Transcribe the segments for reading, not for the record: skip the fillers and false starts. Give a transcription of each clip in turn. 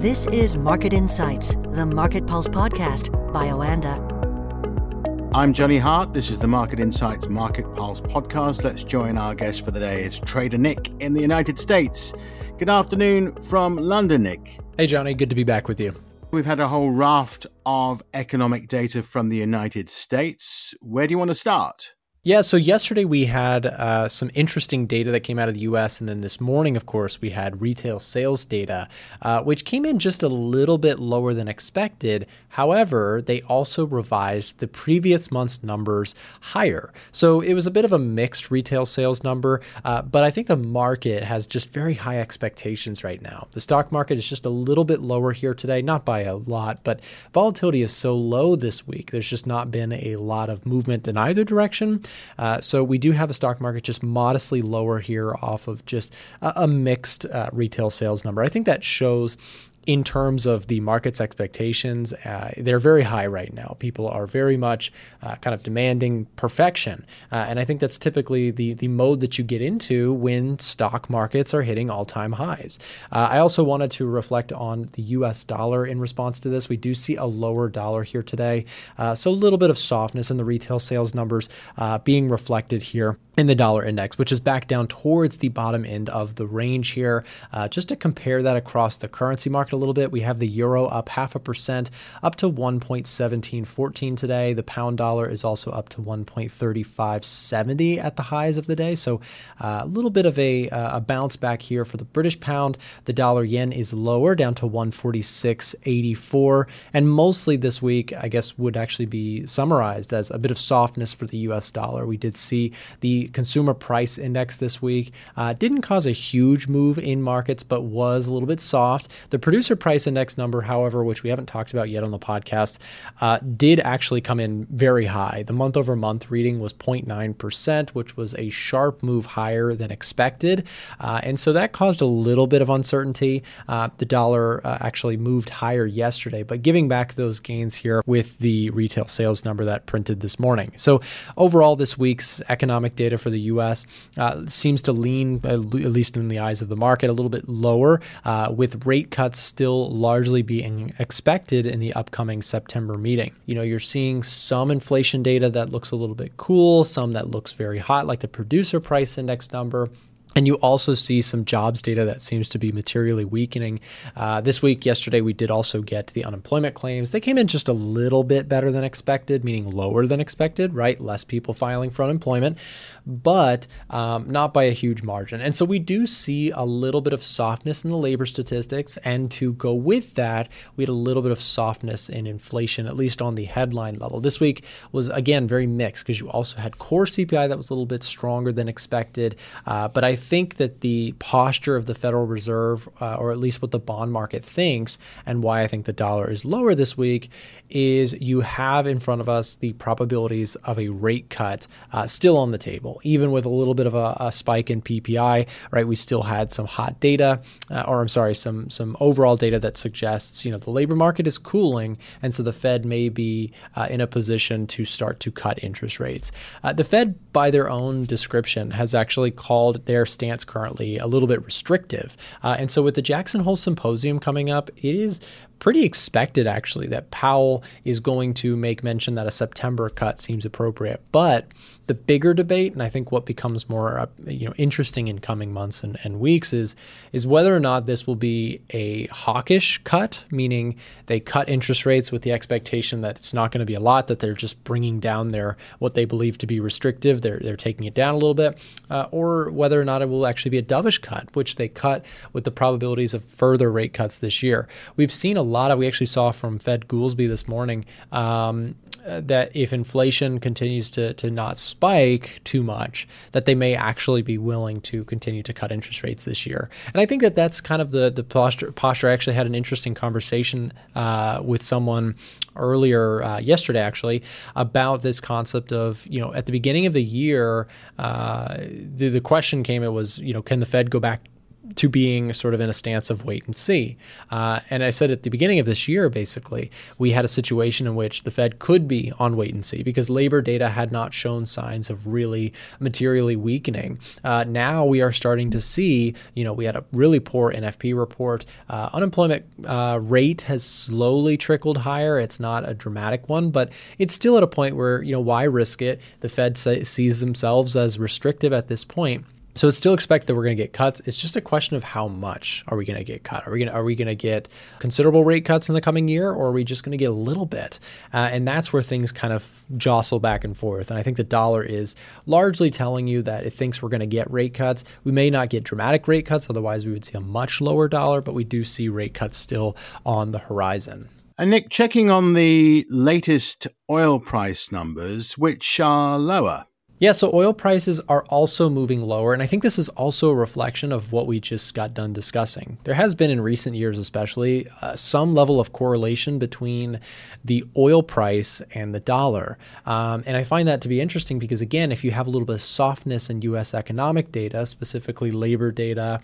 This is Market Insights, the Market Pulse podcast by Oanda. I'm Johnny Hart. This is the Market Insights Market Pulse podcast. Let's join our guest for the day. It's Trader Nick in the United States. Good afternoon from London, Nick. Hey, Johnny. Good to be back with you. We've had a whole raft of economic data from the United States. Where do you want to start? Yeah, so yesterday we had some interesting data that came out of the U.S. And then this morning, of course, we had retail sales data, which came in just a little bit lower than expected. However, they also revised the previous month's numbers higher. So it was a bit of a mixed retail sales number, but I think the market has just very high expectations right now. The stock market is just a little bit lower here today, not by a lot, but volatility is so low this week. There's just not been a lot of movement in either direction. So we do have the stock market just modestly lower here off of just a mixed retail sales number. I think that shows in terms of the market's expectations, they're very high right now. People are very much kind of demanding perfection. And I think that's typically the mode that you get into when stock markets are hitting all-time highs. I also wanted to reflect on the U.S. dollar in response to this. We do see a lower dollar here today. So a little bit of softness in the retail sales numbers being reflected here in the dollar index, which is back down towards the bottom end of the range here. Just to compare that across the currency market a little bit, we have the euro up 0.5% up to 1.1714 today. The pound dollar is also up to 1.3570 at the highs of the day. So a little bit of a bounce back here for the British pound. The dollar yen is lower, down to 146.84. And mostly this week, I guess, would actually be summarized as a bit of softness for the US dollar. We did see the consumer price index this week didn't cause a huge move in markets, but was a little bit soft. The producer price index number, however, which we haven't talked about yet on the podcast, did actually come in very high. The month over month reading was 0.9%, which was a sharp move higher than expected. And so that caused a little bit of uncertainty. The dollar actually moved higher yesterday, but giving back those gains here with the retail sales number that printed this morning. So overall, this week's economic data for the U.S. Seems to lean, at least in the eyes of the market, a little bit lower, with rate cuts still largely being expected in the upcoming September meeting. You know, you're seeing some inflation data that looks a little bit cool, some that looks very hot, like the producer price index number. And you also see some jobs data that seems to be materially weakening. This week, yesterday, we did also get the unemployment claims. They came in just a little bit better than expected, meaning lower than expected, right? Less people filing for unemployment, but not by a huge margin. And so we do see a little bit of softness in the labor statistics. And to go with that, we had a little bit of softness in inflation, at least on the headline level. This week was, again, very mixed because you also had core CPI that was a little bit stronger than expected. But I think that the posture of the Federal Reserve, or at least what the bond market thinks, and why I think the dollar is lower this week, is you have in front of us the probabilities of a rate cut still on the table, even with a little bit of a spike in PPI, right? We still had some hot data, some overall data that suggests, the labor market is cooling, and so the Fed may be in a position to start to cut interest rates. The Fed, by their own description, has actually called their stance currently a little bit restrictive. And so with the Jackson Hole Symposium coming up, it is pretty expected, actually, that Powell is going to make mention that a September cut seems appropriate. But the bigger debate, and I think what becomes more interesting in coming months and weeks, is whether or not this will be a hawkish cut, meaning they cut interest rates with the expectation that it's not going to be a lot, that they're just bringing down what they believe to be restrictive, they're taking it down a little bit, or whether or not it will actually be a dovish cut, which they cut with the probabilities of further rate cuts this year. We've seen we actually saw from Fed Goolsbee this morning that if inflation continues to not spike too much, that they may actually be willing to continue to cut interest rates this year. And I think that that's kind of the posture. I actually had an interesting conversation with someone earlier yesterday, actually, about this concept of, at the beginning of the year, the question came, it was, can the Fed go back to being sort of in a stance of wait and see. And I said at the beginning of this year, basically, we had a situation in which the Fed could be on wait and see because labor data had not shown signs of really materially weakening. Now we are starting to see, we had a really poor NFP report. Unemployment rate has slowly trickled higher. It's not a dramatic one, but it's still at a point where, why risk it? The Fed sees themselves as restrictive at this point. So it's still expect that we're going to get cuts. It's just a question of how much are we going to get cut? Are we going to get considerable rate cuts in the coming year, or are we just going to get a little bit? And that's where things kind of jostle back and forth. And I think the dollar is largely telling you that it thinks we're going to get rate cuts. We may not get dramatic rate cuts, otherwise we would see a much lower dollar, but we do see rate cuts still on the horizon. And Nick, checking on the latest oil price numbers, which are lower. Yeah, so oil prices are also moving lower, and I think this is also a reflection of what we just got done discussing. There has been in recent years especially some level of correlation between the oil price and the dollar. And I find that to be interesting because, again, if you have a little bit of softness in U.S. economic data, specifically labor data,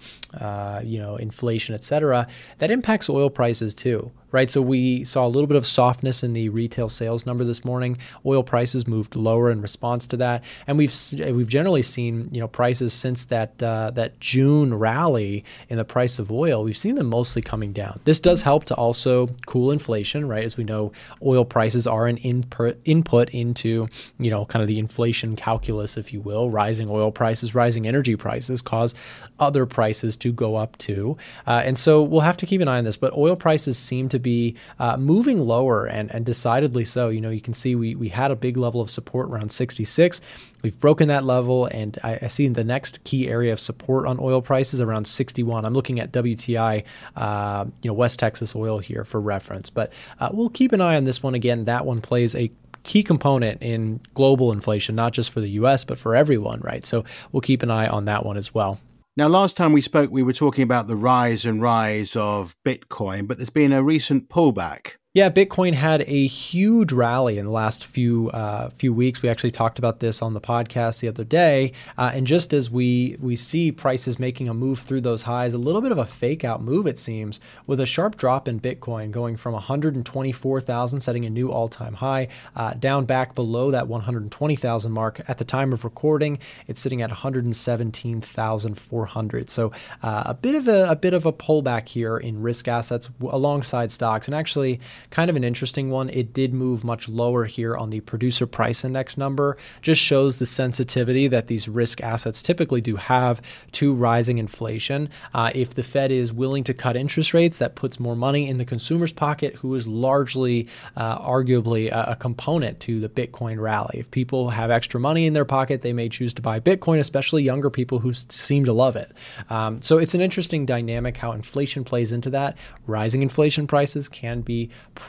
inflation, et cetera, that impacts oil prices too. Right, so we saw a little bit of softness in the retail sales number this morning. Oil prices moved lower in response to that, and we've generally seen prices since that June rally in the price of oil. We've seen them mostly coming down. This does help to also cool inflation, right? As we know, oil prices are an input into kind of the inflation calculus, if you will. Rising oil prices, rising energy prices cause other prices to go up too, and so we'll have to keep an eye on this. But oil prices seem to be moving lower and decidedly so. You can see we had a big level of support around 66. We've broken that level, and I see the next key area of support on oil prices around 61. I'm looking at WTI, West Texas oil here for reference. But we'll keep an eye on this one. Again, that one plays a key component in global inflation, not just for the U.S., but for everyone, right? So we'll keep an eye on that one as well. Now, last time we spoke, we were talking about the rise of Bitcoin, but there's been a recent pullback. Yeah, Bitcoin had a huge rally in the last few weeks. We actually talked about this on the podcast the other day. And just as we see prices making a move through those highs, a little bit of a fake out move, it seems, with a sharp drop in Bitcoin going from 124,000, setting a new all-time high, down back below that 120,000 mark. At the time of recording, it's sitting at 117,400. So a bit of a pullback here in risk assets alongside stocks. And actually, kind of an interesting one. It did move much lower here on the producer price index number. Just shows the sensitivity that these risk assets typically do have to rising inflation. If the Fed is willing to cut interest rates, that puts more money in the consumer's pocket, who is largely, arguably, a component to the Bitcoin rally. If people have extra money in their pocket, they may choose to buy Bitcoin, especially younger people who seem to love it. So it's an interesting dynamic how inflation plays into that. Rising inflation prices can be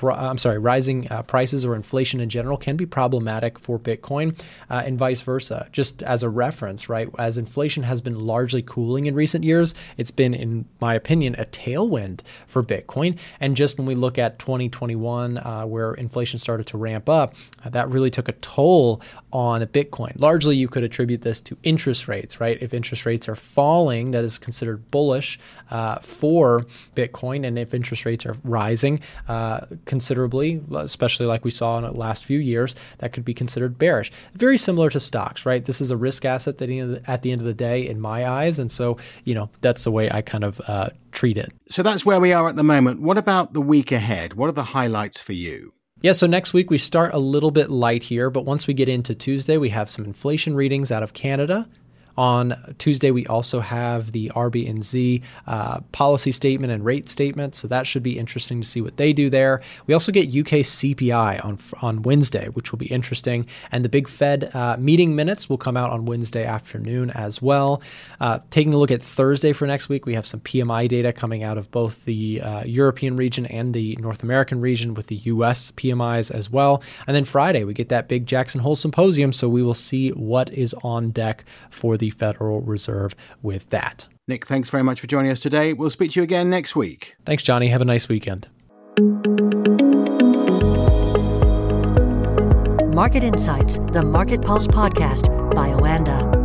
rising prices or inflation in general can be problematic for Bitcoin and vice versa. Just as a reference, right? As inflation has been largely cooling in recent years, it's been, in my opinion, a tailwind for Bitcoin. And just when we look at 2021, where inflation started to ramp up, that really took a toll on Bitcoin. Largely, you could attribute this to interest rates, right? If interest rates are falling, that is considered bullish for Bitcoin. And if interest rates are rising considerably, especially like we saw in the last few years, that could be considered bearish. Very similar to stocks, right? This is a risk asset that at the end of the day, in my eyes. And so, that's the way I kind of treat it. So that's where we are at the moment. What about the week ahead? What are the highlights for you? Yeah, so next week we start a little bit light here, but once we get into Tuesday, we have some inflation readings out of Canada. On Tuesday, we also have the RB&Z policy statement and rate statement, so that should be interesting to see what they do there. We also get UK CPI on Wednesday, which will be interesting, and the big Fed meeting minutes will come out on Wednesday afternoon as well. Taking a look at Thursday for next week, we have some PMI data coming out of both the European region and the North American region with the US PMIs as well. And then Friday, we get that big Jackson Hole Symposium, so we will see what is on deck for the Federal Reserve with that. Nick, thanks very much for joining us today. We'll speak to you again next week. Thanks, Johnny. Have a nice weekend. Market Insights, the Market Pulse podcast by Oanda.